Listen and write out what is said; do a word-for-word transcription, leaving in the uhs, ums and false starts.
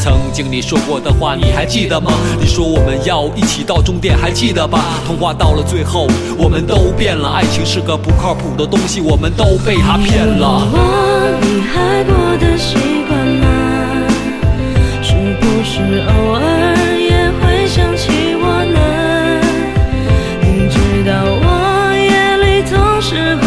曾经你说过的话你还记得吗？你说我们要一起到终点，还记得吧？童话到了最后我们都变了，爱情是个不靠谱的东西，我们都被他骗了。 我你还过得习惯吗？是不是偶尔也会想起我呢？你知道我夜里总是